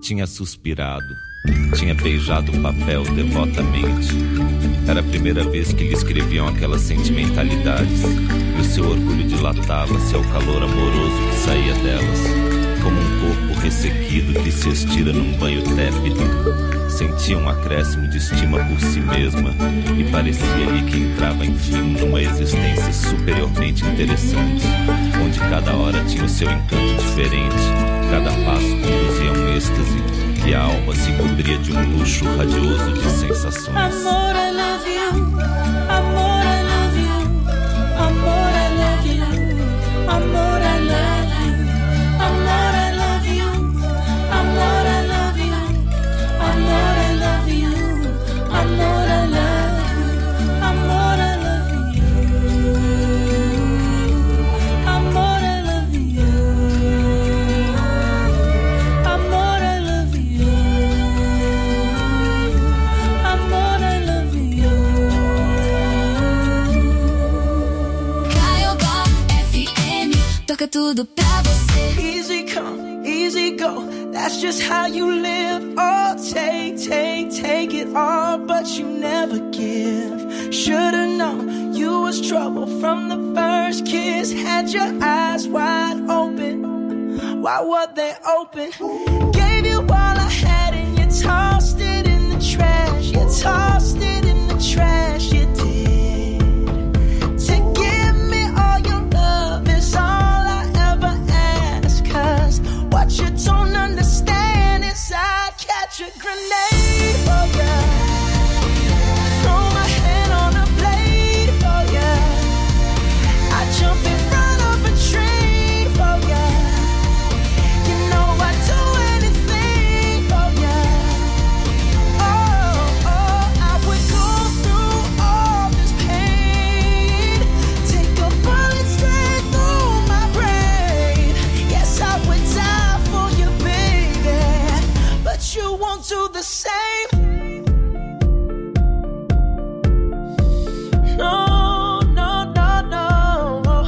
Tinha suspirado, tinha beijado o papel devotamente. Era a primeira vez que lhe escreviam aquelas sentimentalidades, e o seu orgulho dilatava-se ao calor amoroso que saía delas, como um corpo ressequido que se estira num banho tépido. Sentia um acréscimo de estima por si mesma e parecia-lhe que entrava enfim numa existência superiormente interessante, onde cada hora tinha o seu encanto diferente, cada passo conduzia a um êxtase e a alma se cobria de um luxo radioso de sensações. Amor, I love you. Amor, I love you. Amor, I love you. Amor, I love you. Amor, I love you. Amor, I love you. Amor, I love you. Amor, I love you. Amor, I love you. Amor, I love you. Amor, I love you. Amor, I love you. Caiobá FM, toca tudo pra você. Easy come, easy go. That's just how you live. Oh, take it all, but you never give. Should've known you was trouble from the first kiss. Had your eyes wide open. Why were they open? Gave you all I had and you tossed it in the trash. You tossed it in the trash, you did. To give me all your love is all I ever ask. Cause what you don't understand is I'd catch a grenade for ya. Throw my hand on a blade for ya. I'd jump in front of a train for ya. You know I'd do anything for ya. Oh, I would go through all this pain. Take a bullet straight through my brain. Yes, I would die for you, baby, but you won't do the same. No, no, no, no.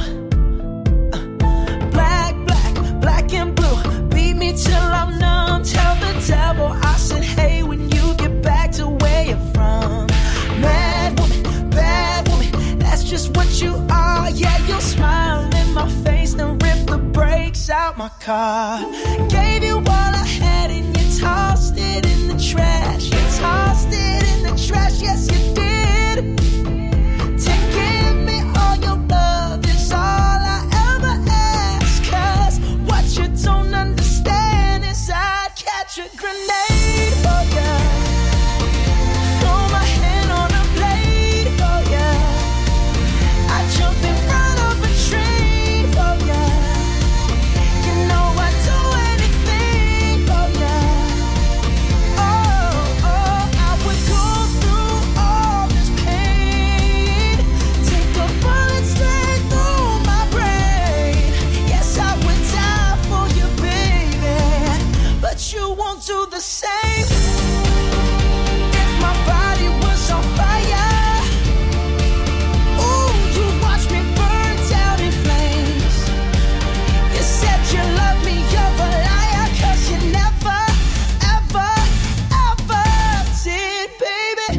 Black and blue. Beat me till I'm numb. Tell the devil I said, hey, when you get back to where you're from. Mad woman, that's just what you are. Yeah, you'll smile in my face, then rip the brakes out my car. Gave you all I had and you tossed it in the trash. You tossed it in the trash, yes you did. To give me all your love is all I ever ask. Cause what you don't understand is I'd catch a grenade for ya. Throw my hand on a blade for ya. I'd jump in front of a train for ya. You know I'd do anything for ya. Oh, I would go through all this pain. Take a bullet straight through my brain. Yes, I would die for you, baby, but you won't do the same. If my body was on fire, ooh, you watch me burn down in flames. You said you love me, you're a liar, cause you never, ever, ever did, baby.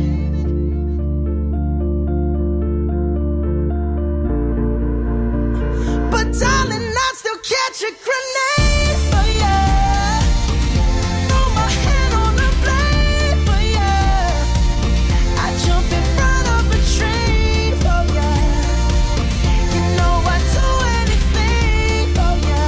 But darling, I'd still catch a grenade for ya. Throw my hand on a blade for ya. I'd jump in front of a train for ya. You know I'd do anything for ya.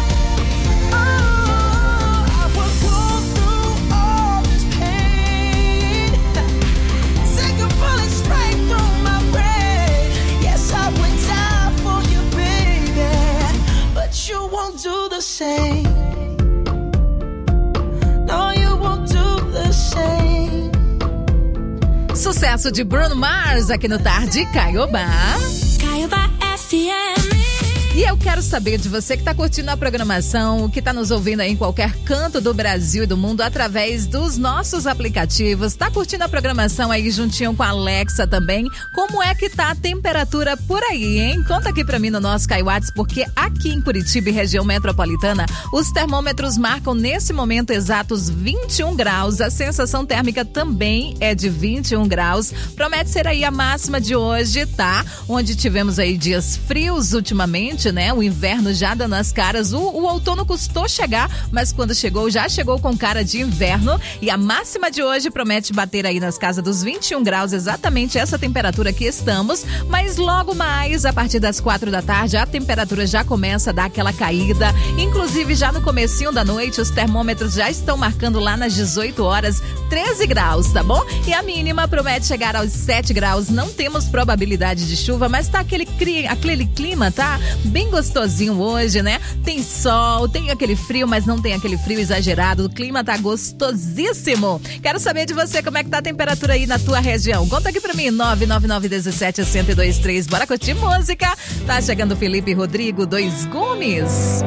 Oh, I would go through all this pain. Take a bullet straight through my brain. Yes, I would die for you, baby, but you won't do the same. No, you won't do the same. Sucesso de Bruno Mars aqui no Tarde Caiobá. Caiobá FM. E eu quero saber de você que está curtindo a programação, que está nos ouvindo aí em qualquer canto do Brasil e do mundo através dos nossos aplicativos, está curtindo a programação aí juntinho com a Alexa também, como é que tá a temperatura por aí, hein? Conta aqui pra mim no nosso Kaiwats, porque aqui em Curitiba e região metropolitana, os termômetros marcam nesse momento exatos 21 graus, a sensação térmica também é de 21 graus, promete ser aí a máxima de hoje, tá? Onde tivemos aí dias frios ultimamente, né? O inverno já dando as caras, o outono custou chegar, mas quando chegou, já chegou com cara de inverno e a máxima de hoje promete bater aí nas casas dos 21 graus, exatamente essa temperatura que estamos, mas logo mais, a partir das 4 da tarde, a temperatura já começa a dar aquela caída, inclusive já no comecinho da noite, os termômetros já estão marcando lá nas 18 horas, 13 graus, tá bom? E a mínima promete chegar aos 7 graus, não temos probabilidade de chuva, mas tá aquele clima, tá? Bem gostosinho hoje, né? Tem sol, tem aquele frio, mas não tem aquele frio exagerado, o clima tá gostosíssimo. Quero saber de você como é que tá a temperatura aí na tua região. Conta aqui pra mim, 99917-1023. Bora curtir música. Tá chegando o Felipe Rodrigo, Dois Gumes.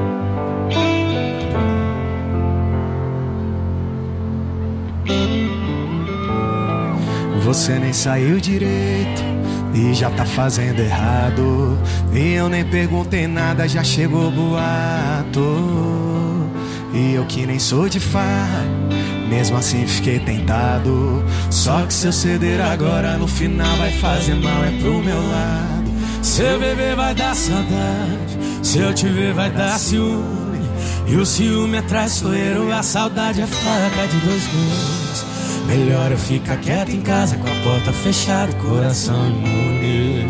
Você nem saiu direito e já tá fazendo errado. E eu nem perguntei nada, já chegou boato. E eu que nem sou de farra, mesmo assim fiquei tentado. Só que se eu ceder agora, no final vai fazer mal, é pro meu lado. Se eu beber vai dar saudade, se eu te ver vai dar ciúme. E o ciúme é traiçoeiro, a saudade é faca de dois gumes. Melhor eu ficar quieto em casa, com a porta fechada, coração imune.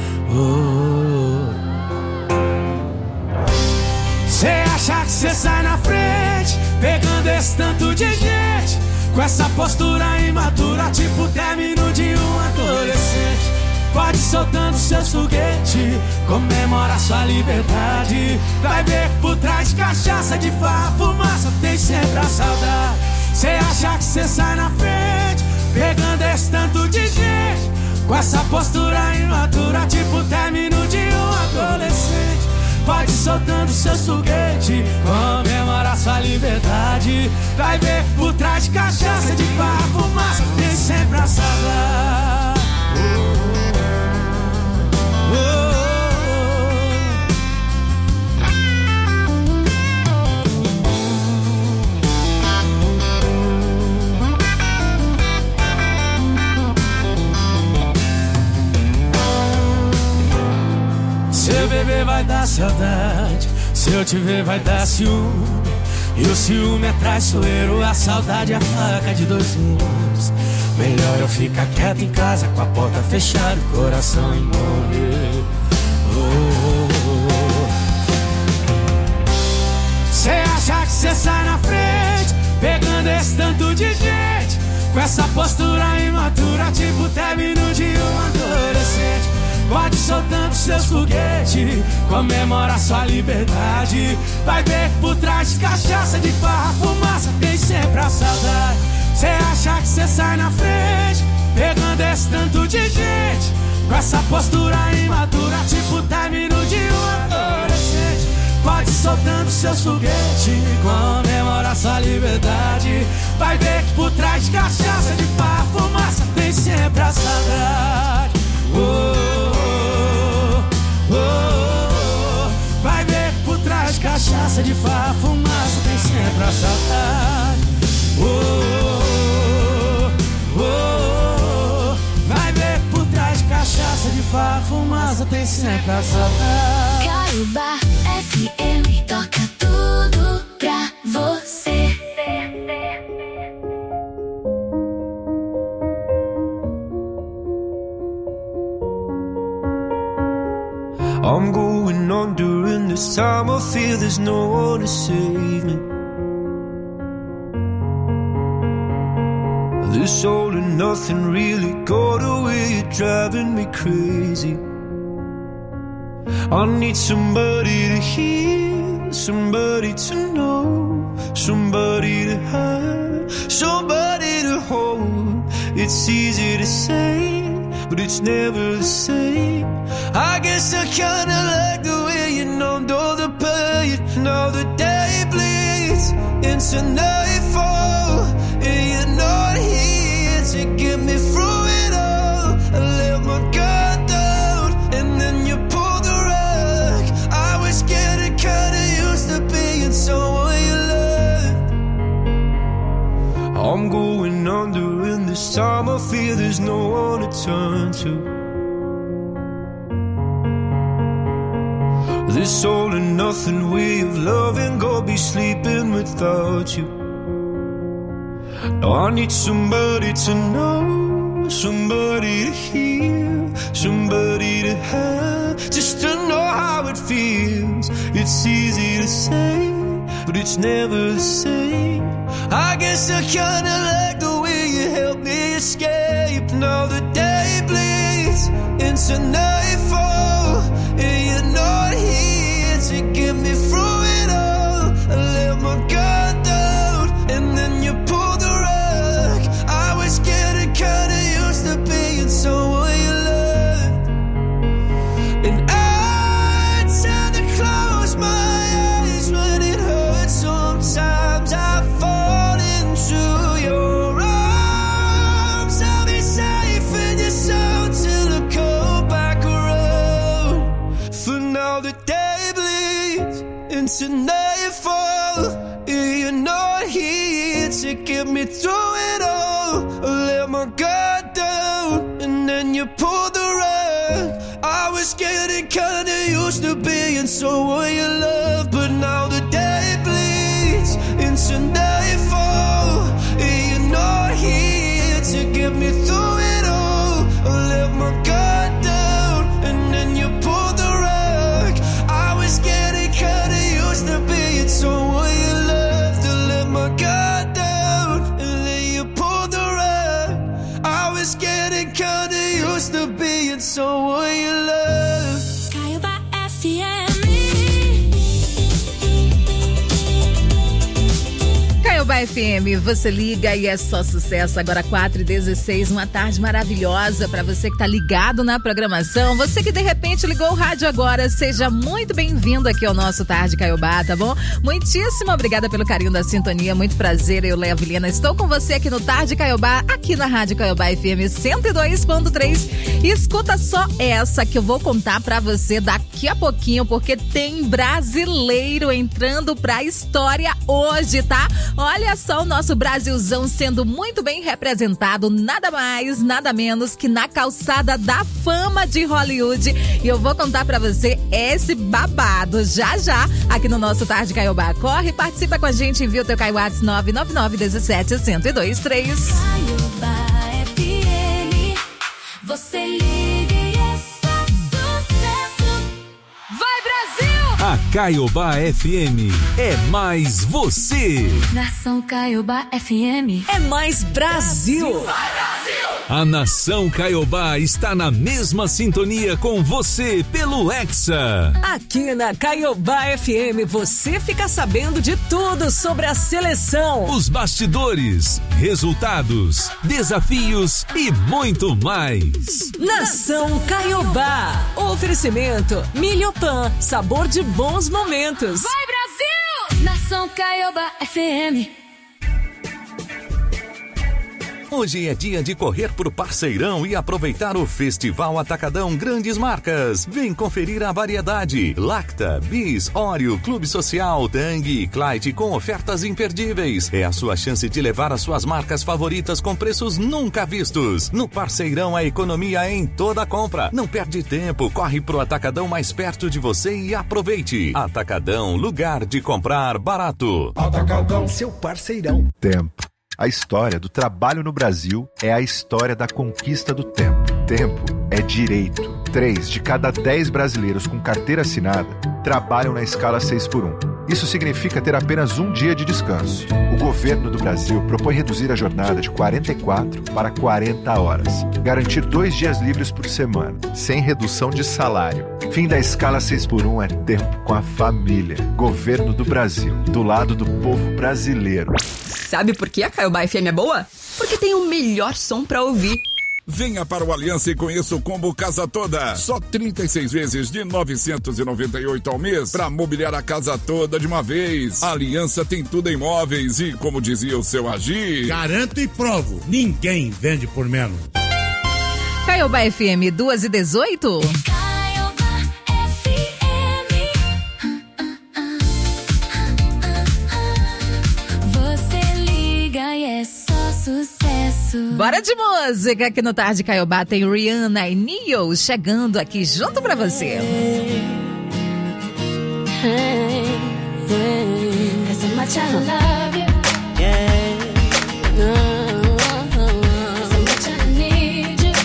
Cê acha que cê sai na frente, pegando esse tanto de gente, com essa postura imatura, tipo término de um adolescente. Pode soltando seus foguetes, comemora sua liberdade. Vai ver que por trás de cachaça, de farra, fumaça, tem sempre a saudade. Cê acha que cê sai na frente, pegando esse tanto de gente, com essa postura imatura, tipo término de um adolescente. Pode soltando seus foguetes, comemora sua liberdade. Vai ver que por trás de cachaça, de farra, fumaça, tem sempre a saudade. Se eu beber vai dar saudade, se eu te ver vai dar ciúme. E o ciúme é traiçoeiro, a saudade é a faca de dois gumes. Melhor eu ficar quieto em casa, com a porta fechada, coração imune. Cê acha que cê sai na frente, pegando esse tanto de gente, com essa postura imatura, tipo término de um adolescente. Pode soltando seus foguetes, comemora sua liberdade. Vai ver que por trás de cachaça, de farra, fumaça, tem sempre a saudade. Cê acha que cê sai na frente, pegando esse tanto de gente, com essa postura imatura, tipo término de um adolescente. Pode soltando seus foguetes, comemora sua liberdade. Vai ver que por trás de cachaça, de farra, fumaça, tem sempre a saudade. Vai ver que por trás de cachaça, de farra, fumaça, tem sempre a saudade. Vai ver que por trás de cachaça, de farra, fumaça, tem sempre a saudade. Caiobá FM toca tudo pra você. I'm going under, and this time I feel there's no one to save me. This all and nothing really got away, you're driving me crazy. I need somebody to hear, somebody to know, somebody to have, somebody to hold. It's easy to say, but it's never the same. I guess I kinda like the way you into nightfall, and you're not here to get me through it all. I let my guard down, and then you pulled the rug. I was getting kinda used to being someone you loved. I'm going under, and this time I feel there's no one to turn to. This all and nothing way of loving, go be sleeping without you. Now I need somebody to know, somebody to hear, somebody to have, just to know how it feels. It's easy to say, but it's never the same. I guess I kinda like the way you help me escape. Now the day bleeds into nightfall, and you're not here to get me through it all. I let my guard down, and then you pulled the rug. I was getting kinda used to being someone you loved, and I tend to close my eyes when it hurts. Sometimes I fall into your arms. I'll be safe in your soul till I come back around. For now the day bleeds into nightfall, and you're not here to get me through it all. I let my guard down, and then you pulled the rug. I was getting kinda used to being someone you love, but now the day bleeds into nightfall, and you're not here to get me through it all. I let my guard down, and then you pulled the rug. I was getting kinda used to being someone you loved. To let my guard down, and then you pulled the rug. I was getting kinda used to being someone you loved. Caiobá FM. Caiobá FM, você liga e é só sucesso. Agora 4h16, uma tarde maravilhosa para você que tá ligado na programação. Você que de repente ligou o rádio agora, seja muito bem-vindo aqui ao nosso Tarde Caiobá, tá bom? Muitíssimo obrigada pelo carinho da sintonia, muito prazer, eu, Léa Vilhena, estou com você aqui no Tarde Caiobá, aqui na Rádio Caiobá FM 102.3. E escuta só essa que eu vou contar pra você daqui a pouquinho, porque tem brasileiro entrando pra história hoje, tá? Olha só o nosso Brasilzão sendo muito bem representado, nada mais, nada menos que na calçada da fama de Hollywood. E eu vou contar pra você esse babado já já aqui no nosso Tarde Caiobá. Corre, participa com a gente, envia o teu Caiwats 99917-1023. Caiobá FM, você liga e é só sucesso. Vai, Brasil! A Caiobá FM é mais você. Nação Caiobá FM É mais Brasil. A Nação Caiobá está na mesma sintonia com você pelo Hexa. Aqui na Caiobá FM você fica sabendo de tudo sobre a seleção. Os bastidores, resultados, desafios e muito mais. Nação Caiobá. Oferecimento Milhopan, sabor de bons momentos. Vai, Brasil! Nação Caiobá FM. Hoje é dia de correr pro Parceirão e aproveitar o Festival Atacadão Grandes Marcas. Vem conferir a variedade. Lacta, Bis, Oreo, Clube Social, Tang e Clyde com ofertas imperdíveis. É a sua chance de levar as suas marcas favoritas com preços nunca vistos. No Parceirão a economia é em toda compra. Não perde tempo, corre pro Atacadão mais perto de você e aproveite. Atacadão, lugar de comprar barato. Atacadão, seu parceirão. Tempo. A história do trabalho no Brasil é a história da conquista do tempo. Tempo é direito. 3 de cada 10 brasileiros com carteira assinada trabalham na escala 6x1. Isso significa ter apenas um dia de descanso. O governo do Brasil propõe reduzir a jornada de 44 para 40 horas. Garantir 2 dias livres por semana, sem redução de salário. Fim da escala 6x1 é tempo com a família. Governo do Brasil, do lado do povo brasileiro. Sabe por que a Caiobá FM é boa? Porque tem o melhor som pra ouvir. Venha para o Aliança e conheça o combo Casa Toda. Só 36 vezes de R$ 998 ao mês para mobiliar a casa toda de uma vez. A Aliança tem tudo em móveis e, como dizia o seu Agir... Garanto e provo, ninguém vende por menos. Caiobá FM 2h18. Você liga e é só sucesso. Bora de música, aqui no Tarde Caiobá tem Rihanna e Neo chegando aqui junto pra você. There's so much I love you. There's so much I need you.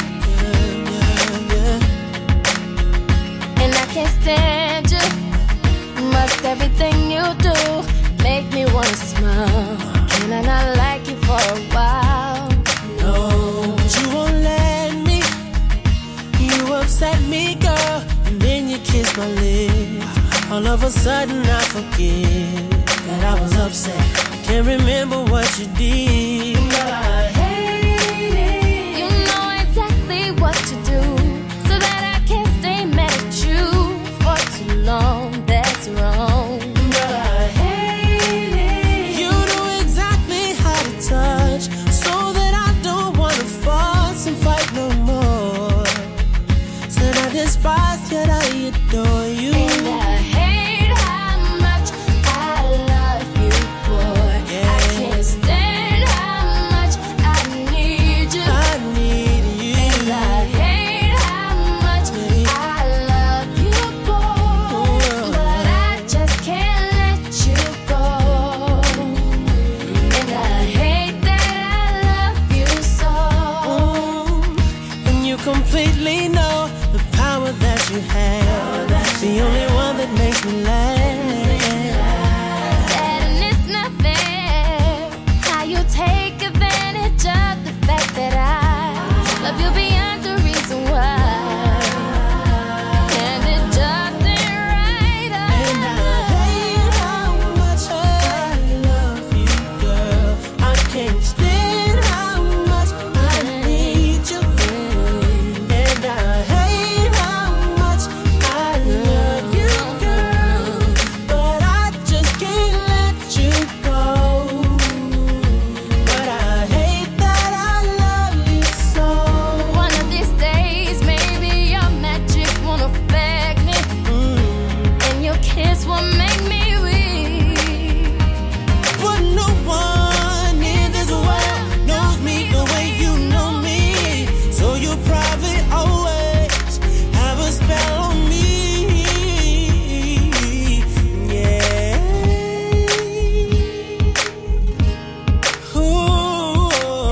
And I can't stand you. Must everything you do make me wanna smile. Can I not like you for a while? No, but you won't let me. You upset me, girl, and then you kiss my lips. All of a sudden I forget that I was upset. I can't remember what you did, but I hate it. You know exactly what to do, so that I can't stay mad at you for too long. That's wrong, but I hate it. You know exactly how to touch, so that I don't wanna fuss and fight no more. Said I despise, yet I adore you. and I hate how much I love you, boy. I can't stand how much I need you. I need you. And I hate how much I love you, boy. But I just can't let you go. And I hate that I love you so. And you completely know the power that you have. The only one that makes me laugh. Sad and it's not fair how you take advantage of the fact that I love you beyond the reason why. And it just ain't right. And I hate how much I love you, girl. I can't stand how much I need you. And I hate how much I love you, girl. But I just can't let you go. But I hate that I love you so. One of these days, maybe your magic won't affect me, and your kiss will make me weak. But no one in this world knows me the way you know me. So you probably always have a spell on me. Yeah. Ooh.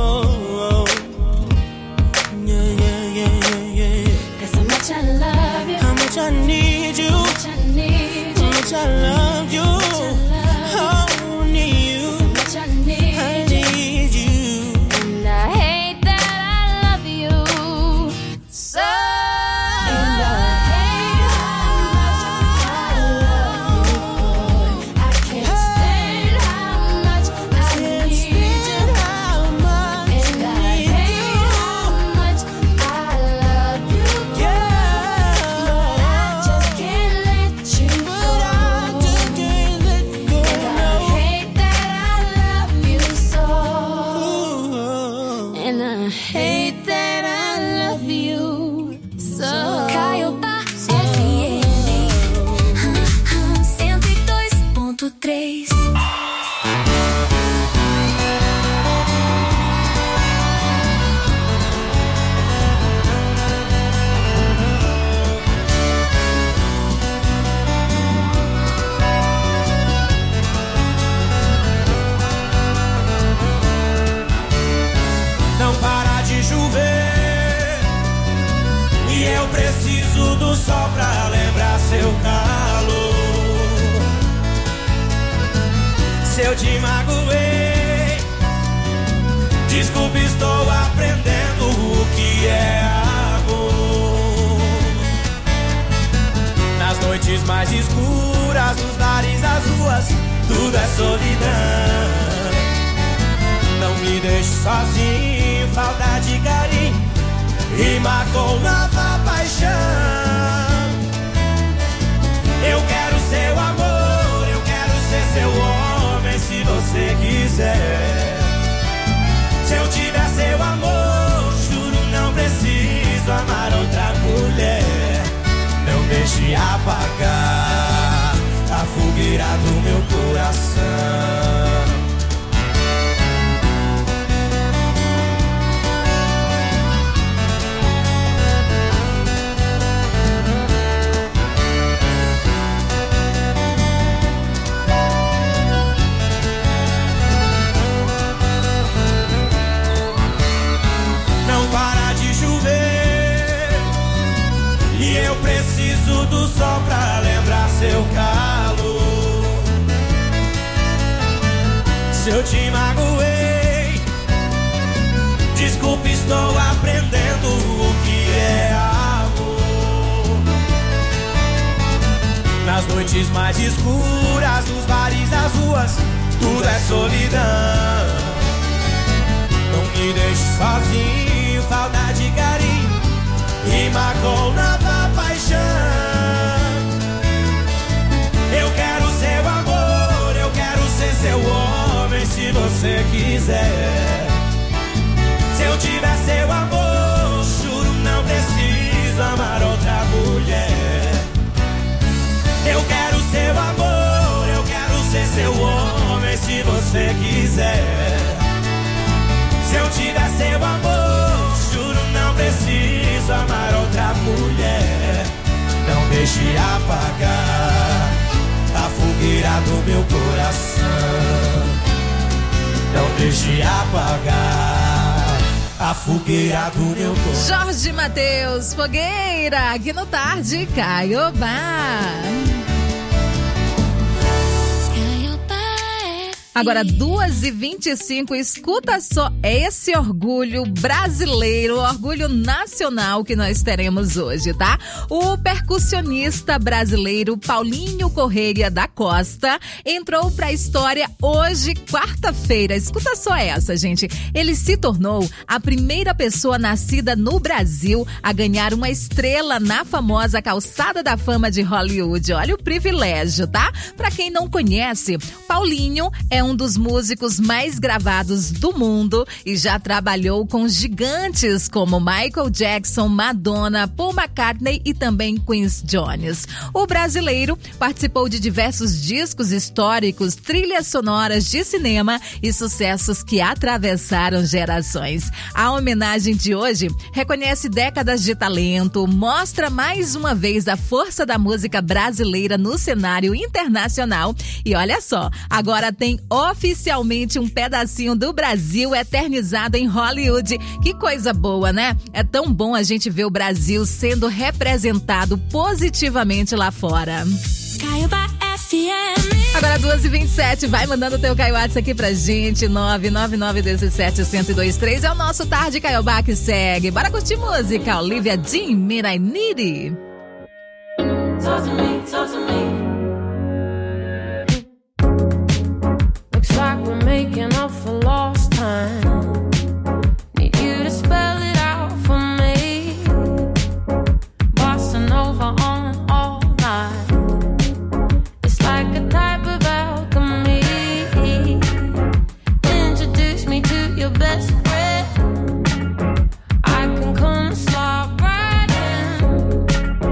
Yeah. There's so much I love you, How much I need you. much I need How you, much I love you. Oh, need you. so much I I need you. need you. And I hate that I love you so. And I hate how much I love you, boy. I can't stand how much I need you. How much And I hate how much I love you, boy. But I just can't let you go. And I hate that I love you so. And I hate that I love you so. Caiobá FM 102.3. Não para de chover e eu preciso do sol pra lembrar seu calor. Se eu te magoei, desculpe, estou aprendendo o que é amor. Nas noites mais escuras, nos lares, as ruas, tudo é solidão. Não me deixe sozinho, falta de carinho rima com nova paixão. Eu quero seu amor, eu quero ser seu homem, se você quiser. Se eu tiver seu amor, juro não preciso amar outra mulher. Não deixe apagar a fogueira do meu coração. Preciso do sol pra lembrar seu calor. Se eu te magoei, desculpe, estou aprendendo o que é amor. Nas noites mais escuras, nos bares, nas ruas, tudo é solidão. Não me deixe sozinho, falta de carinho, rima com nova paixão. Eu quero seu amor, eu quero ser seu homem, se você quiser. Se eu tiver seu amor, juro não preciso amar outra mulher. Eu quero seu amor, eu quero ser seu homem, se você quiser. Se eu tiver seu amor, juro não preciso amar outra mulher. Não deixe apagar a fogueira do meu coração. Não deixe apagar a fogueira do meu coração. Jorge Mateus, Fogueira, aqui no Tarde Caiobá. Agora 2h25, escuta só esse orgulho brasileiro, orgulho nacional que nós teremos hoje, tá? O percussionista brasileiro Paulinho Correia da Costa entrou pra história hoje, quarta-feira. Escuta só essa, gente. Ele se tornou a primeira pessoa nascida no Brasil a ganhar uma estrela na famosa Calçada da Fama de Hollywood. Olha o privilégio, tá? Pra quem não conhece, Paulinho é um dos músicos mais gravados do mundo e já trabalhou com gigantes como Michael Jackson, Madonna, Paul McCartney e também Quincy Jones. O brasileiro participou de diversos discos históricos, trilhas sonoras de cinema e sucessos que atravessaram gerações. A homenagem de hoje reconhece décadas de talento, mostra mais uma vez a força da música brasileira no cenário internacional e olha só, agora tem oficialmente um pedacinho do Brasil eternizado em Hollywood. Que coisa boa, né? É tão bom a gente ver o Brasil sendo representado positivamente lá fora. Caiobá FM. Agora 2h27, vai mandando o teu Caiobá aqui pra gente, 99917-1023. É o nosso Tarde Caiobá que segue. Bora curtir música, Olivia Dean, Mira I Need. Talk to me, talk to me. Looks like we're making up for lost time. Need you to spell it out for me. Bossa Nova on all night. It's like a type of alchemy. Introduce me to your best friend. I can come slide right in.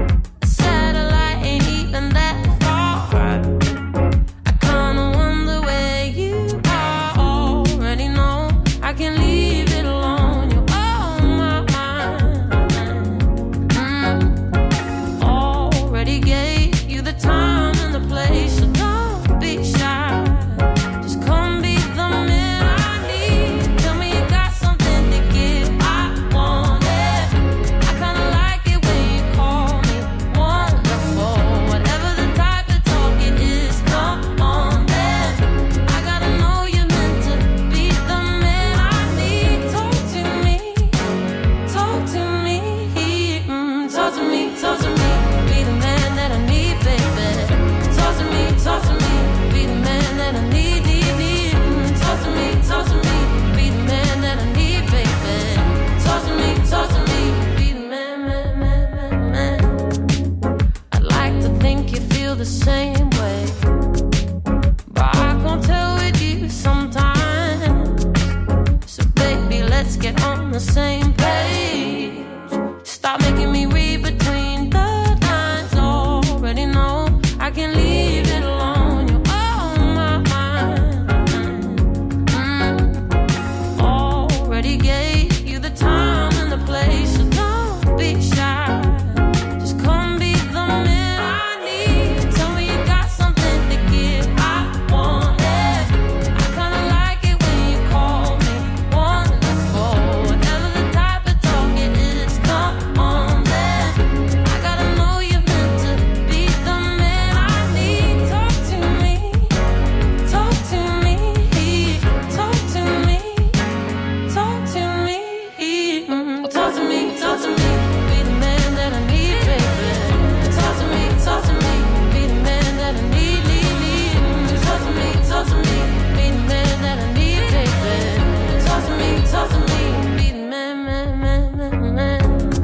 the same way, but I can't tell with you sometimes. So baby, let's get on the same page. Stop making me read between the lines. Already know I can leave it alone. You're on my mind. Already gave you the time and the place, so don't be shy. Just come be the man I need. Tell me you got something to give. I want it. I kinda like it when you call me wonderful. Whatever the type of talk it is, come on then. I gotta know you're meant to be the man I need. Talk to me, talk to me, talk to me, talk to me, talk to me, talk to me. Be the man that I need, baby. Talk to me, be the man that I need, need. Talk to me, be the man that I need, baby. Talk to me, be the man, man, man, man, man.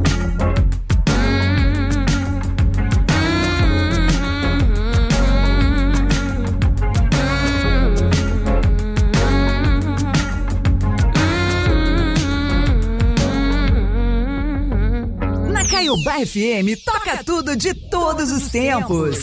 Na Caiobá FM, toca tudo de todos os tempos.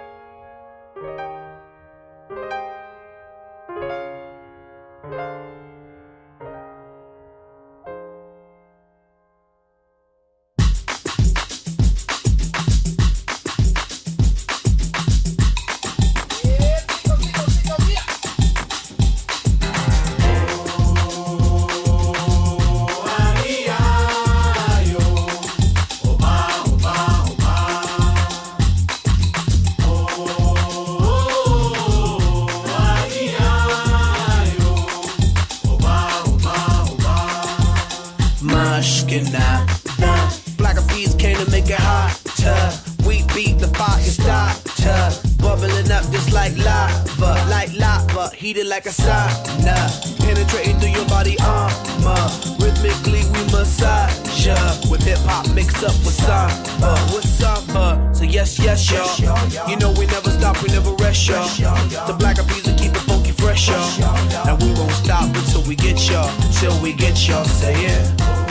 Black of bees came to make it hotter. We beat the fire starter, bubbling up just like lava, heated like a sauna, penetrating through your body armor. Rhythmically we massage ya, with hip hop mixed up with samba, So yes, yes, y'all. You know we never stop, we never rest, y'all. The Black of bees will keep it funky fresh, y'all. And we won't stop until we get y'all, till we get y'all. Say it.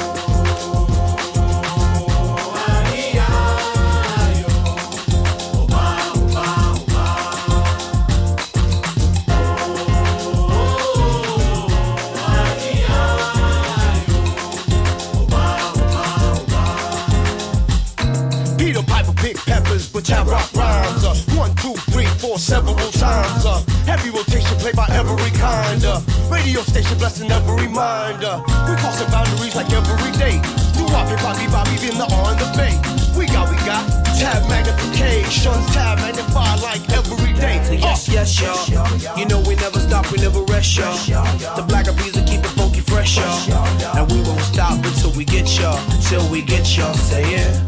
Which I rock rhymes, 1, 2, 3, 4, several times. Heavy rotation played by every kind. Radio station blessing every mind. We crossing boundaries like every day. Do Bobby, been the on the bay. We got tab magnification, tab magnified like every day. So yes, yes, y'all. You know we never stop, we never rest, y'all. The Black of bees will keep it funky fresh, y'all. And we won't stop until we get y'all, till we get y'all. Say it.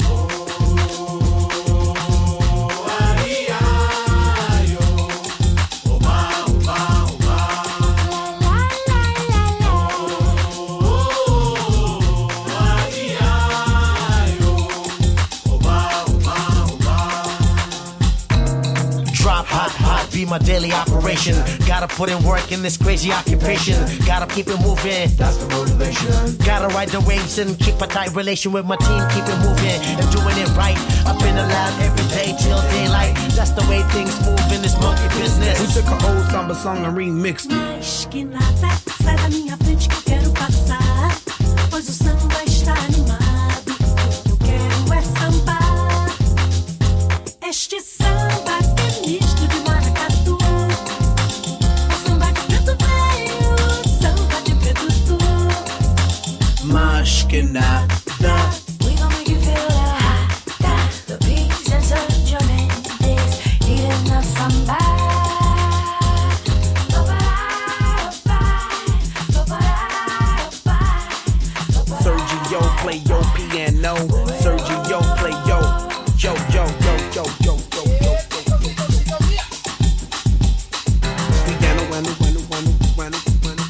Be my daily operation. Gotta put in work in this crazy occupation. Gotta keep it moving. That's the motivation. Gotta ride the waves and keep a tight relation with my team. Keep it moving and doing it right. Up in the lab every day till daylight. That's the way things move in this monkey business. We took an old samba song and remixed it. Mas que nada, sai da minha frente que eu quero passar. Pois o samba está animado. O que eu quero é sambar. Este samba que é misto de maracatu. O samba de preto veio, samba de preto tu. Mas que nada. We gon' make you feel hot, the beats and such your mendes, eating up samba. Sergio play your piano. Sergio play yo, yo, yo, yo, yo, yo, yo, yo, yo. Piano, piano, piano, piano, piano, piano.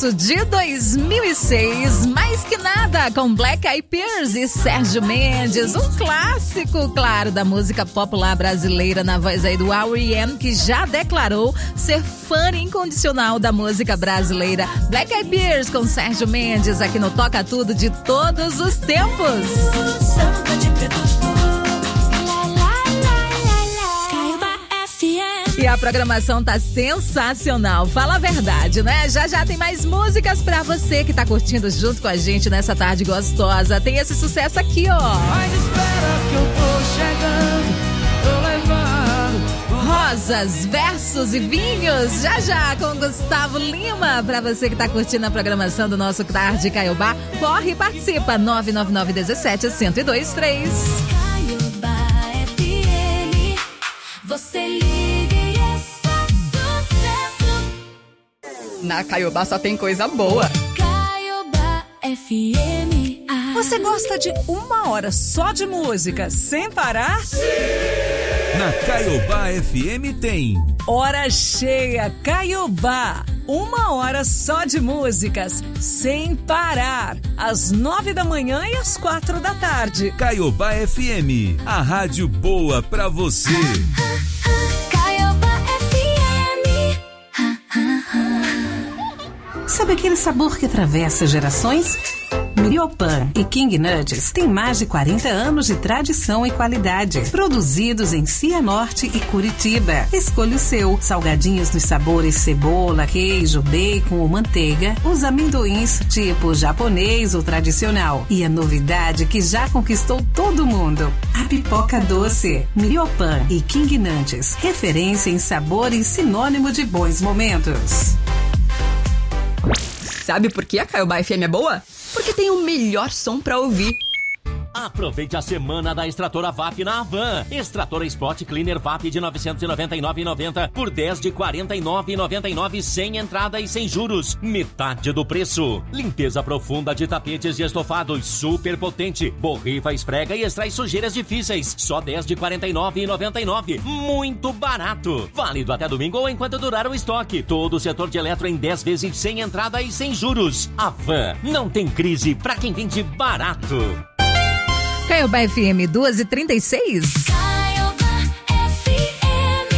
sucesso de 2006, Mais Que Nada, com Black Eyed Peas e Sérgio Mendes, um clássico, claro, da música popular brasileira, na voz aí do R.E.M., que já declarou ser fã incondicional da música brasileira. Black Eyed Peas com Sérgio Mendes, aqui no Toca Tudo de todos os tempos. Samba de preto. E a programação tá sensacional, fala a verdade, né? Já já tem mais músicas pra você que tá curtindo junto com a gente nessa tarde gostosa. Tem esse sucesso aqui, ó. Mas espera que eu tô chegando, tô levando Rosas, versos e vinhos, já já com Gustavo Lima. Pra você que tá curtindo a programação do nosso Tarde Caiobá, corre e participa, 999-17-1023. Caiobá FM, você liga e é só sucesso. Na Caiobá só tem coisa boa. Caiobá FM. Você gosta de 1 hora só de música, sem parar? Sim! Na Caiobá FM tem Hora Cheia Caiobá. 1 hora só de músicas, sem parar. Às 9 da manhã e às 4 da tarde. Caiobá FM, a rádio boa pra você. Caiobá FM. Sabe aquele sabor que atravessa gerações? Miopan e King Nuts têm mais de 40 anos de tradição e qualidade. Produzidos em Cianorte e Curitiba. Escolha o seu. Salgadinhos nos sabores cebola, queijo, bacon ou manteiga. Os amendoins tipo japonês ou tradicional. E a novidade que já conquistou todo mundo. A pipoca doce. Miopan e King Nuts. Referência em sabor e sinônimo de bons momentos. Sabe por que a Caiobá FM é boa? Porque tem o melhor som pra ouvir. Aproveite a semana da Extratora VAP na Havan. Extratora Spot Cleaner VAP de R$ 999,90 por 10 de R$ 49,99 sem entrada e sem juros. Metade do preço. Limpeza profunda de tapetes e estofados super potente. Borrifa, esfrega e extrai sujeiras difíceis. Só 10 de R$ 49,99. Muito barato. Válido até domingo ou enquanto durar o estoque. Todo o setor de eletro em 10 vezes sem entrada e sem juros. Havan. Não tem crise pra quem vende barato. Caiobá FM 2h36. Caiobá FM.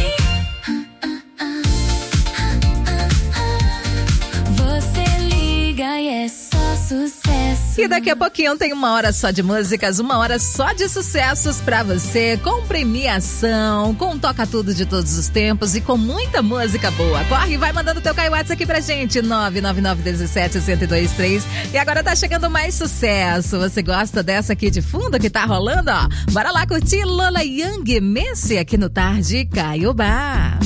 Você liga e é só sucesso. E daqui a pouquinho tem 1 hora só de músicas, 1 hora só de sucessos pra você, com premiação, com Toca Tudo de todos os tempos e com muita música boa. Corre e vai mandando teu Caiwatts aqui pra gente, 999-17-1023. E agora tá chegando mais sucesso. Você gosta dessa aqui de fundo que tá rolando, ó? Bora lá curtir Lola Young Messi aqui no Tarde Caiobá.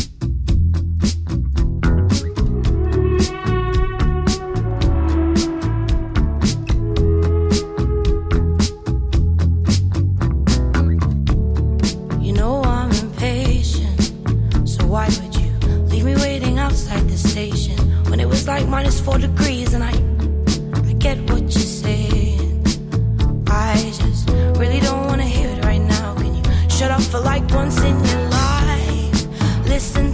Like -4 degrees and I get what you're saying. I just really don't wanna hear it right now. Can you shut up for like once in your life? Listen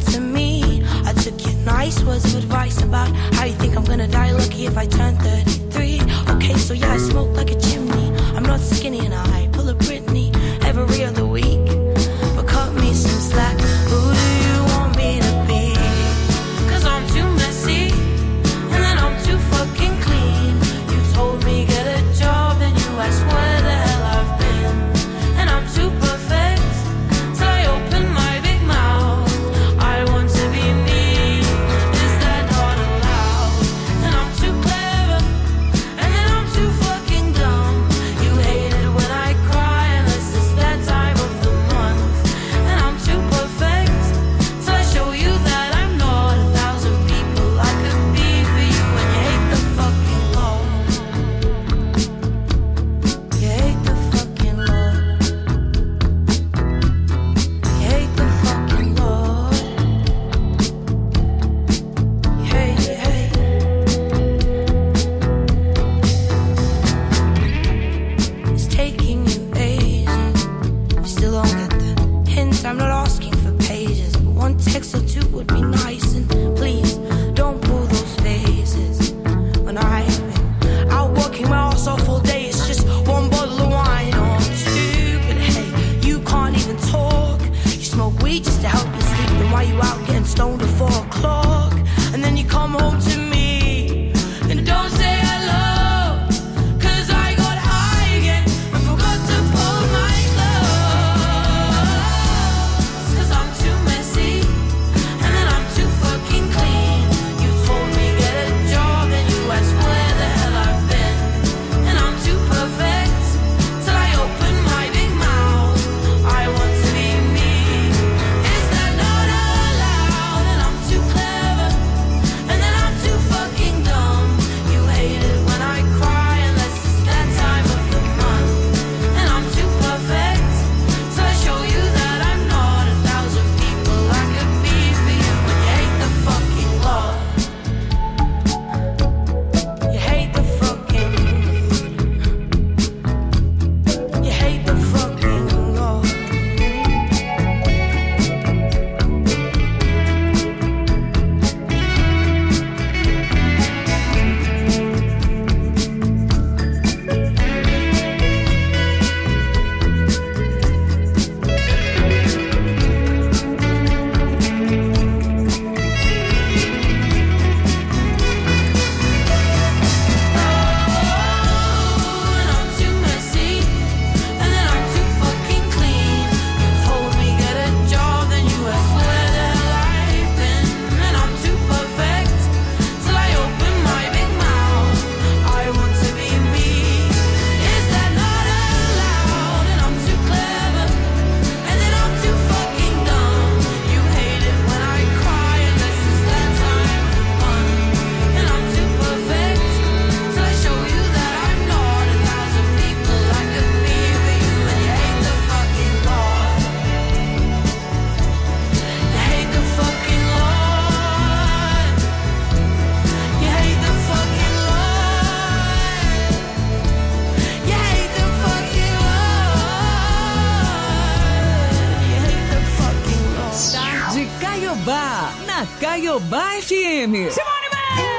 Caiobá FM. Simone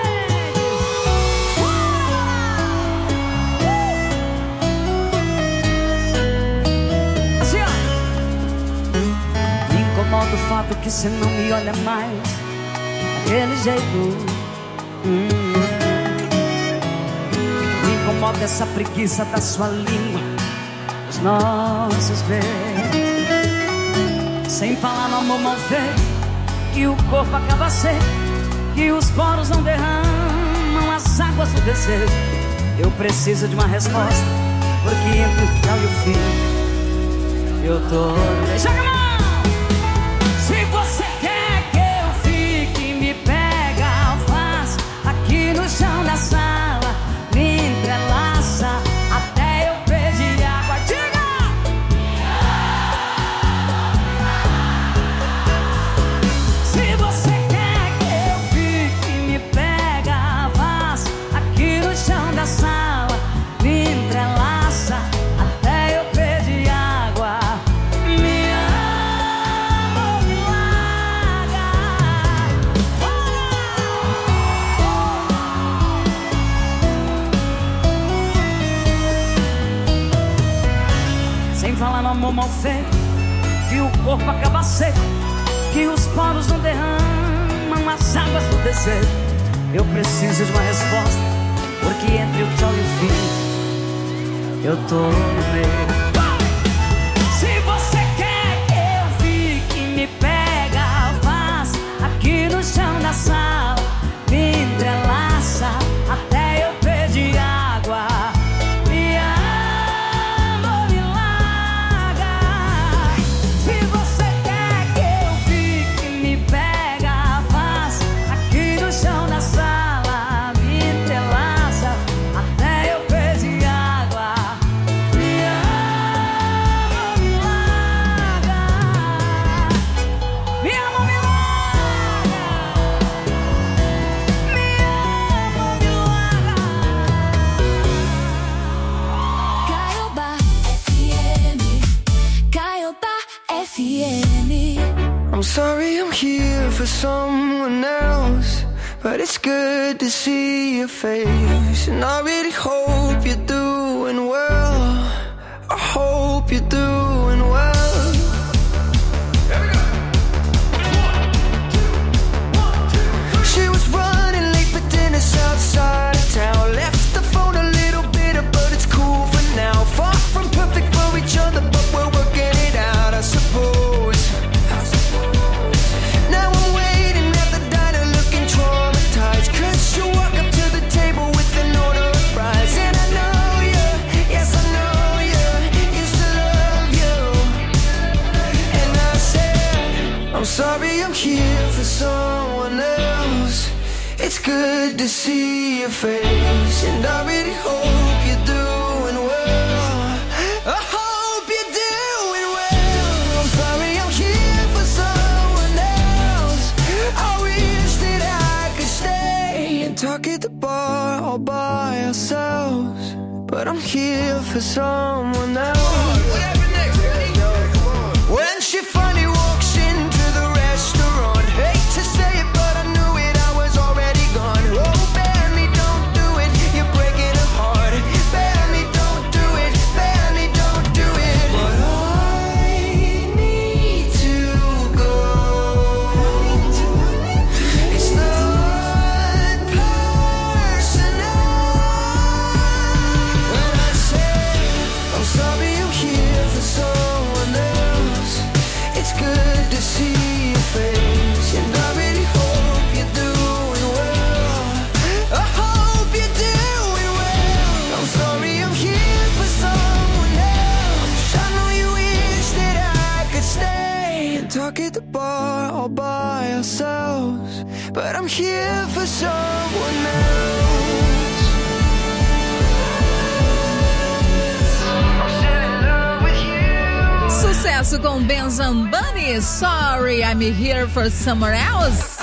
Me incomoda o fato que você não me olha mais daquele jeito. Me incomoda essa preguiça da sua língua, os nossos beijos. Sem falar no amor mal feito, que o corpo acaba seco, que os poros não derramam as águas do desejo. Eu preciso de uma resposta, porque entre o tchau e o fim eu tô... Joga a mão! Se você quer que eu fique, me pega, faz aqui no chão da sala, me entrelaça até eu pedir água. Diga! Se você quer que eu fique, me pega, faz aqui no chão da sala, me entrelaça até eu pedir água. Me ama, me larga. Sem falar no amor mal feito, que o corpo acaba seco, que os poros não derramam as águas do desejo. Eu preciso de uma resposta, porque entre o tchau e o fim eu tô no meio. Se você quer que eu fique, me pega, faz aqui no chão da sala, me entrelaça até eu pedir água. Me ama, me larga. Se você quer que eu fique, me pega, faz aqui no chão da sala, me entrelaça até eu pedir água. Me ama, me larga. Me ama, me larga. Me ama, me larga. Caiobá FM. Caiobá FM. I'm sorry I'm here for someone else, but it's good to see your face. And I really hope you're doing well. I hope you're doing well. She was running late for dinner outside of town. Left the phone a little bitter, but it's cool for now. Far from perfect for each other, but we're working it out, I suppose. Now I'm waiting at the diner looking traumatized, 'cause you walk up to the table with an order of fries. And I know you, yes I know you, used to love you. And I said, I'm sorry I'm here for someone else. It's good to see your face, and I really hope you're doing well. I hope you're doing well. I'm sorry I'm here for someone else. I wish that I could stay and talk at the bar all by ourselves, but I'm here for someone else. When she finally walks into the restaurant, hate to say it, but I knew it, I was already gone. Oh, Benny, don't do it, you're breaking her heart. Benny, don't do it, Benny, don't do it. But I need to go. It's not personal. When I say I'm sorry I'm here for someone else, it's good to see your face, and I really hope you're doing well. I hope you're doing well. I'm sorry I'm here for someone else. I know you wish that I could stay and talk at the bar all by ourselves, but I'm here for someone else. I'm still in love with you. Sucesso com Ben Zambani, Sorry I'm Here for Someone Else.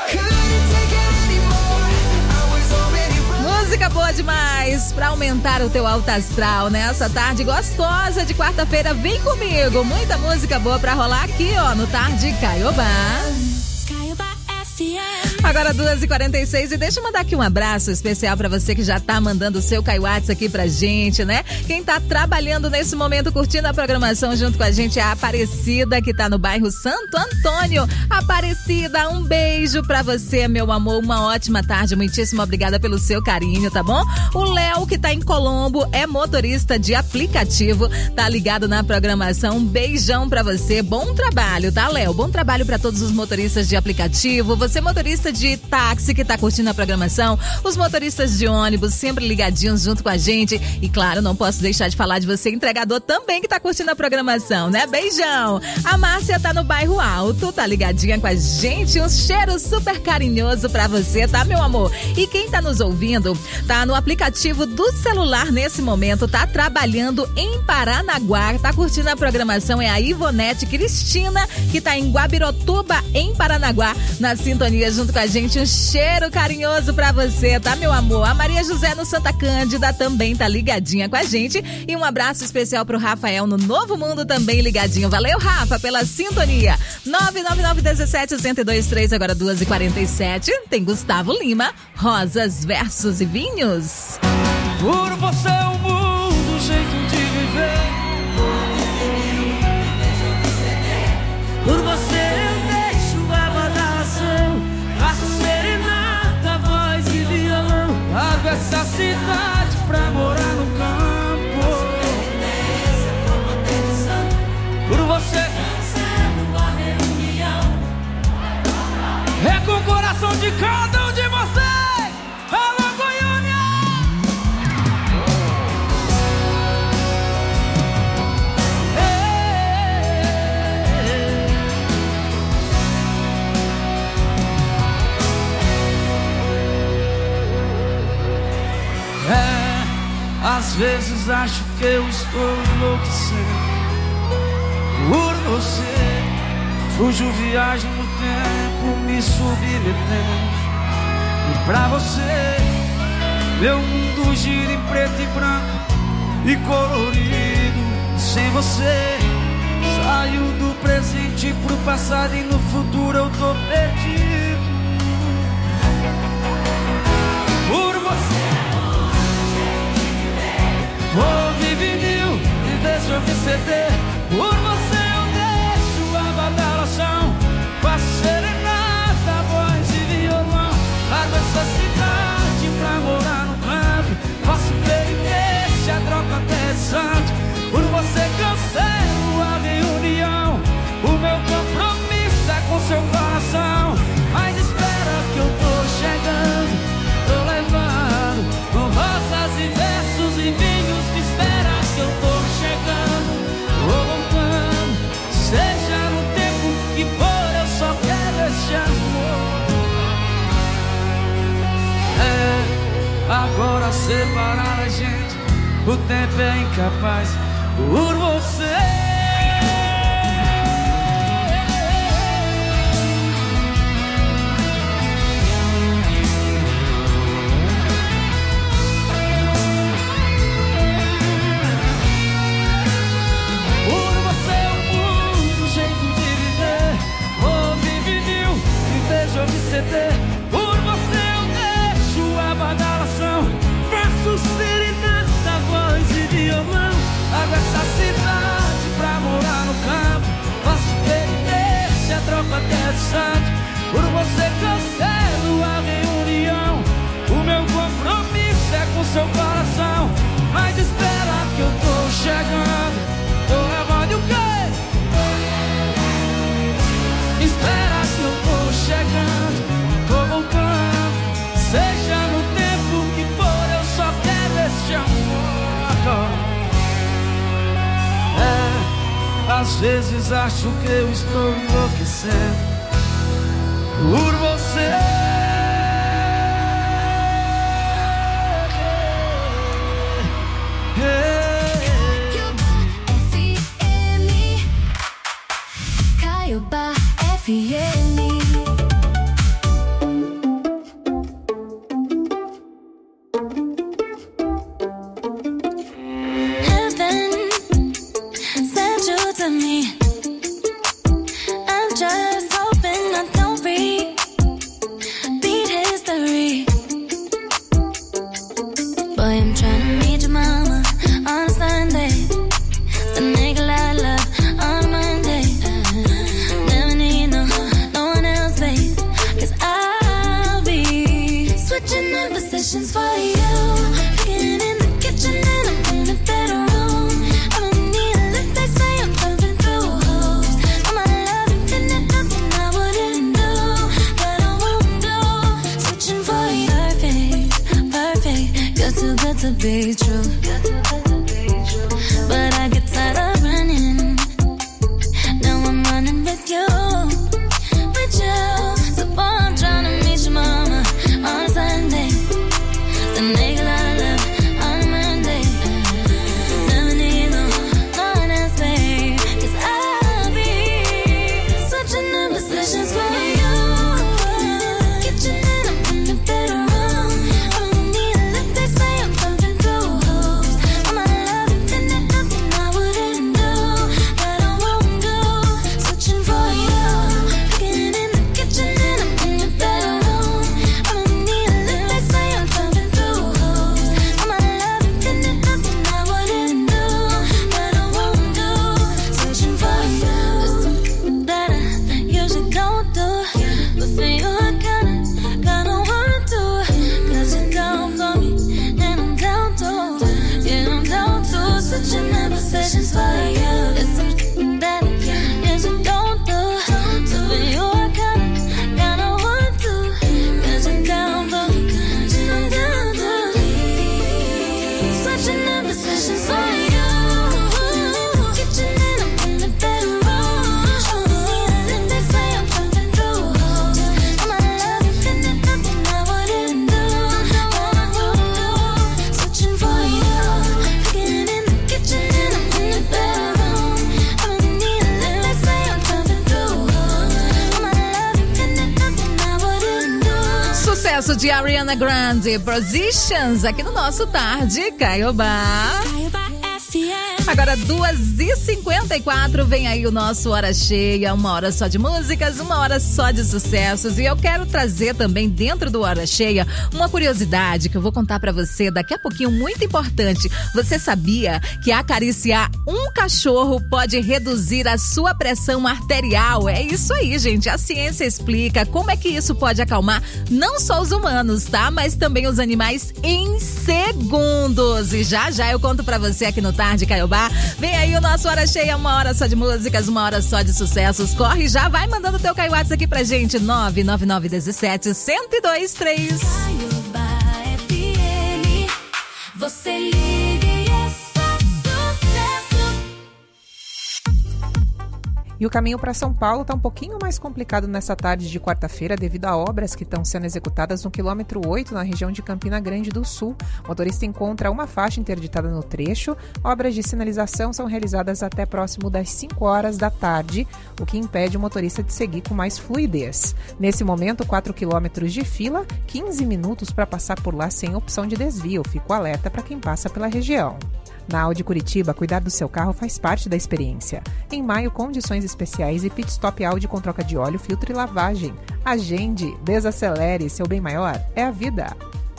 Música boa demais pra aumentar o teu alto astral nessa tarde gostosa de quarta-feira. Vem comigo, muita música boa pra rolar aqui, ó, no Tarde Caiobá. Caiobá Agora 2h46 e deixa eu mandar aqui um abraço especial pra você que já tá mandando o seu Kaiwatts aqui pra gente, né? Quem tá trabalhando nesse momento, curtindo a programação junto com a gente é a Aparecida, que tá no bairro Santo Antônio. Aparecida, um beijo pra você, meu amor, uma ótima tarde, muitíssimo obrigada pelo seu carinho, tá bom? O Léo, que tá em Colombo, é motorista de aplicativo, tá ligado na programação, um beijão pra você, bom trabalho, tá, Léo? Bom trabalho pra todos os motoristas de aplicativo, você motorista de táxi que tá curtindo a programação, os motoristas de ônibus sempre ligadinhos junto com a gente e claro, não posso deixar de falar de você entregador também que tá curtindo a programação, né? Beijão! A Márcia tá no bairro Alto, tá ligadinha com a gente, um cheiro super carinhoso pra você, tá, meu amor? E quem tá nos ouvindo, tá no aplicativo do celular nesse momento, tá trabalhando em Paranaguá, tá curtindo a programação, é a Ivonete Cristina, que tá em Guabirotuba, em Paranaguá, na sintonia junto com a gente, um cheiro carinhoso pra você, tá, meu amor? A Maria José no Santa Cândida também tá ligadinha com a gente e um abraço especial pro Rafael no Novo Mundo também ligadinho. Valeu, Rafa, pela sintonia. 999-17-1023, agora 2h47, tem Gustavo Lima, Rosas, Versos e Vinhos. Por você o mundo, o jeito de viver. Por você eu deixo a badalação, faço serenata, voz e violão. Largo essa cidade pra morar no campo. Por você é com o coração de cada um de vocês. Alô, Goiânia! Às vezes acho que eu estou enlouquecendo por você. Fujo, viajo no tempo, me submetendo. E pra você, meu mundo gira em preto e branco e colorido. Sem você, saio do presente pro passado e no futuro eu tô perdido. Por você ouve vinil e deixa eu CD. Por você eu deixo a badalação, faço serenata, voz e violão. Largo essa cidade pra morar no campo, faço peripécia, troco até de santo. Por você cancelo a reunião, o meu compromisso é com seu coração. Mas espera que eu tô chegando, tô levando com rosas e versos e vinhos. Me espera que eu tô chegando, tô voltando. Seja no tempo que for, eu só quero esse amor. Agora separar a gente, o tempo é incapaz por você. Por você eu deixo a badalação, faço serenata, voz e violão. Largo essa cidade pra morar no campo, faço penitência, troco até de santo. Por você cancelo a reunião, o meu compromisso é com seu coração. Mas espera que eu tô chegando, tô levando o quê? Espera que eu tô chegando, tô voltando. Seja no tempo que for, eu só quero este amor. Às vezes acho que eu estou enlouquecendo por você. Caiobá FM. To me, I'm just hoping I don't read Sessions for you. It's something that yes you don't do. So for you I kinda want to. 'Cause you're down for me. Switching up the sessions for you. Kitchen and I'm in the bedroom. And they say I'm coming through. I'm a love you, and there's nothing I wouldn't do. Switching for you. Getting in the kitchen and I'm in the bedroom. I'm in need of love. They say I'm coming through. I'm a love you, and there's nothing I wouldn't do. Sucesso de Ariana Grande, Positions, aqui no nosso Tarde Caiobá. Agora 2h54, vem aí o nosso Hora Cheia, 1 hora só de músicas, 1 hora só de sucessos. E eu quero trazer também dentro do Hora Cheia uma curiosidade que eu vou contar pra você daqui a pouquinho, muito importante. Você sabia que acariciar um cachorro pode reduzir a sua pressão arterial? É isso aí, gente. A ciência explica como é que isso pode acalmar não só os humanos, tá? Mas também os animais em segundos. E já eu conto pra você aqui no Tarde Caiobá. Vem aí o nosso Hora Cheia, 1 hora só de músicas, 1 hora só de sucessos. Corre já, vai mandando teu Caiuats aqui pra gente, 99917-1023. Caiobá FM, você liga e é só sucesso. E o caminho para São Paulo está um pouquinho mais complicado nessa tarde de quarta-feira devido a obras que estão sendo executadas no quilômetro 8 na região de Campina Grande do Sul. O motorista encontra uma faixa interditada no trecho. Obras de sinalização são realizadas até próximo das 5 horas da tarde, o que impede o motorista de seguir com mais fluidez. Nesse momento, 4 quilômetros de fila, 15 minutos para passar por lá sem opção de desvio. Fico alerta para quem passa pela região. Na Audi Curitiba, cuidar do seu carro faz parte da experiência. Em maio, condições especiais e pit stop Audi com troca de óleo, filtro e lavagem. Agende, desacelere, seu bem maior é a vida.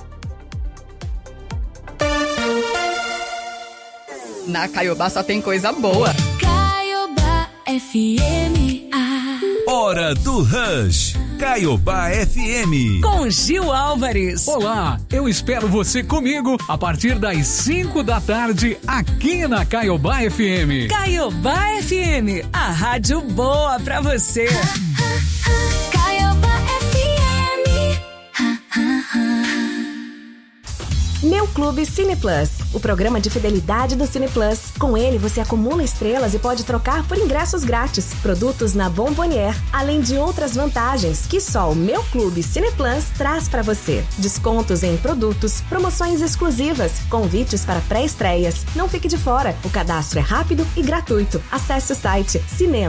Na Caiobá só tem coisa boa. Caiobá FM. Hora do Rush. Caiobá FM. Com Gil Álvares. Olá, eu espero você comigo a partir das 5 da tarde aqui na Caiobá FM. Caiobá FM, a rádio boa pra você. Caiobá FM. Meu Clube Cine Plus, o programa de fidelidade do Cine Plus. Com ele, você acumula estrelas e pode trocar por ingressos grátis, produtos na Bombonier, além de outras vantagens que só o Meu Clube Cine Plus traz para você. Descontos em produtos, promoções exclusivas, convites para pré-estreias. Não fique de fora, o cadastro é rápido e gratuito. Acesse o site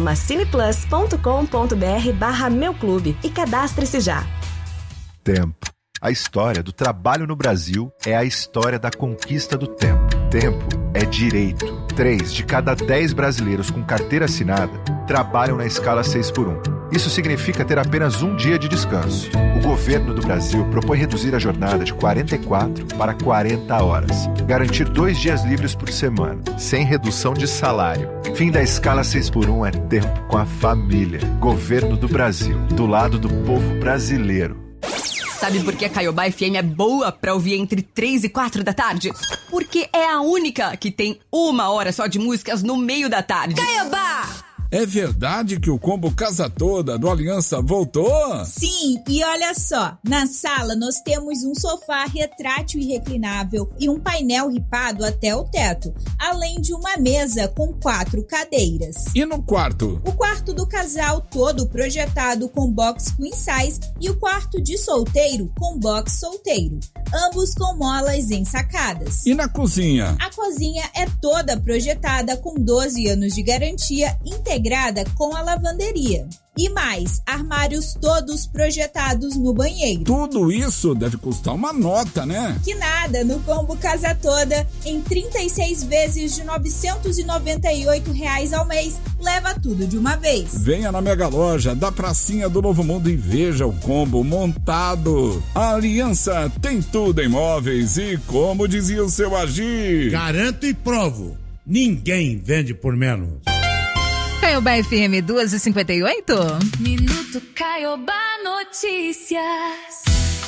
cinemacineplus.com.br/meuclube e cadastre-se já. Tempo. A história do trabalho no Brasil é a história da conquista do tempo. Tempo é direito. 3 de cada 10 brasileiros com carteira assinada trabalham na escala 6x1. Isso significa ter apenas um dia de descanso. O governo do Brasil propõe reduzir a jornada de 44 para 40 horas. Garantir 2 dias livres por semana, sem redução de salário. Fim da escala 6x1 é tempo com a família. Governo do Brasil, do lado do povo brasileiro. Sabe por que a Caiobá FM é boa pra ouvir entre 3 e 4 da tarde? Porque é a única que tem 1 hora só de músicas no meio da tarde. Caiobá! É verdade que o combo Casa Toda do Aliança voltou? Sim, e olha só, na sala nós temos um sofá retrátil e reclinável e um painel ripado até o teto, além de uma mesa com 4 cadeiras. E no quarto? O quarto do casal todo projetado com box queen size e o quarto de solteiro com box solteiro, ambos com molas ensacadas. E na cozinha? A cozinha é toda projetada com 12 anos de garantia integrada com a lavanderia. E mais, armários todos projetados no banheiro. Tudo isso deve custar uma nota, né? Que nada, no combo Casa Toda, em 36 vezes de R$ 998 ao mês, leva tudo de uma vez. Venha na Mega Loja da Pracinha do Novo Mundo e veja o combo montado. A Aliança tem tudo em móveis e, como dizia o seu Agir, garanto e provo, ninguém vende por menos. Caiobá FM 2h58. Minuto Caiobá Notícias.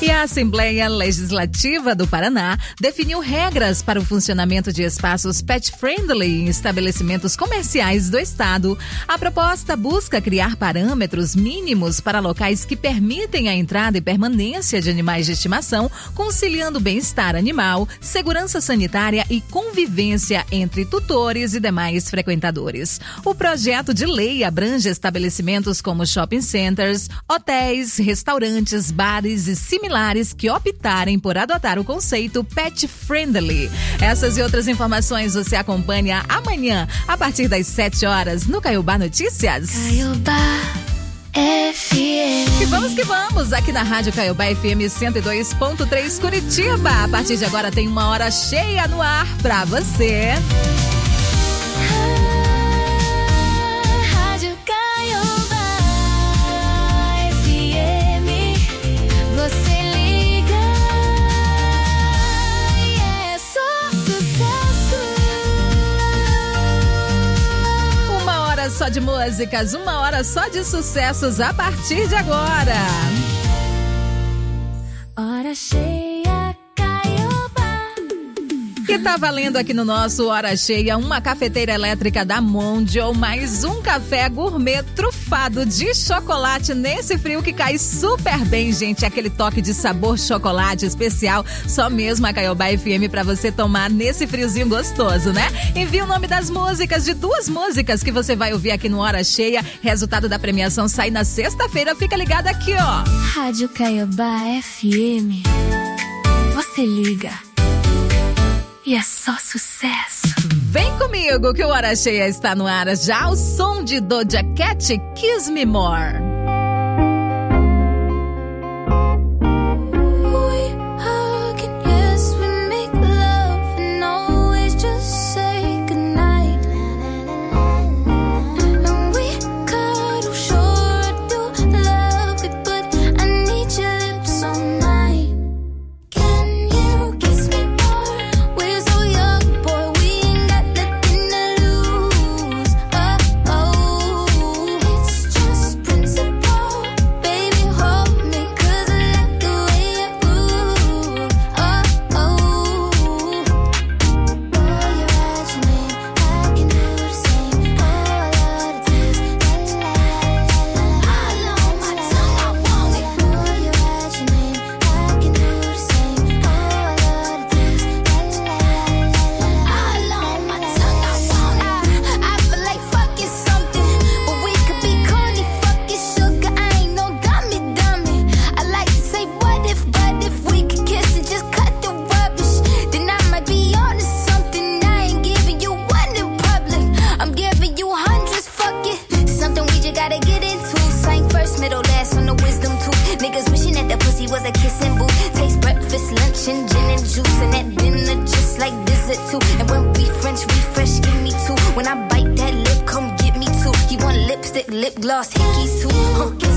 E a Assembleia Legislativa do Paraná definiu regras para o funcionamento de espaços pet-friendly em estabelecimentos comerciais do estado. A proposta busca criar parâmetros mínimos para locais que permitem a entrada e permanência de animais de estimação, conciliando bem-estar animal, segurança sanitária e convivência entre tutores e demais frequentadores. O projeto de lei abrange estabelecimentos como shopping centers, hotéis, restaurantes, bares e similares que optarem por adotar o conceito pet friendly. Essas e outras informações você acompanha amanhã, a partir das 7 horas, no Caiobá Notícias. Caiobá FM. E vamos que vamos, aqui na Rádio Caiobá FM 102.3 Curitiba. A partir de agora tem uma hora cheia no ar pra você. Rádio Caiobá FM. Você liga e é só sucesso. Uma hora só de músicas, uma hora só de sucessos a partir de agora. Hora cheia, Caiobá. Que tá valendo aqui no nosso Hora Cheia uma cafeteira elétrica da Mondial, mais um café gourmet trufado de chocolate nesse frio que cai super bem, gente. Aquele toque de sabor chocolate especial, só mesmo a Caiobá FM pra você tomar nesse friozinho gostoso, né? Envie o nome das músicas, de 2 músicas que você vai ouvir aqui no Hora Cheia. Resultado da premiação sai na sexta-feira. Fica ligado aqui, ó. Rádio Caiobá FM. Você liga e é só sucesso. Vem comigo que o Hora Cheia está no ar. Já o som de Doja Cat, Kiss Me More. When I bite that lip, come get me too. He want lipstick, lip gloss, hickeys too.